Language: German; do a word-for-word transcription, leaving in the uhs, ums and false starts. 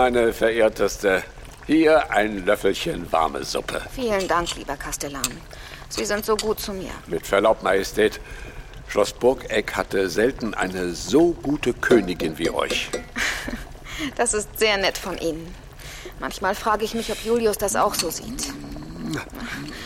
meine Verehrteste. Hier ein Löffelchen warme Suppe. Vielen Dank, lieber Kastellan. Sie sind so gut zu mir. Mit Verlaub, Majestät. Schloss Burgeck hatte selten eine so gute Königin wie euch. Das ist sehr nett von Ihnen. Manchmal frage ich mich, ob Julius das auch so sieht.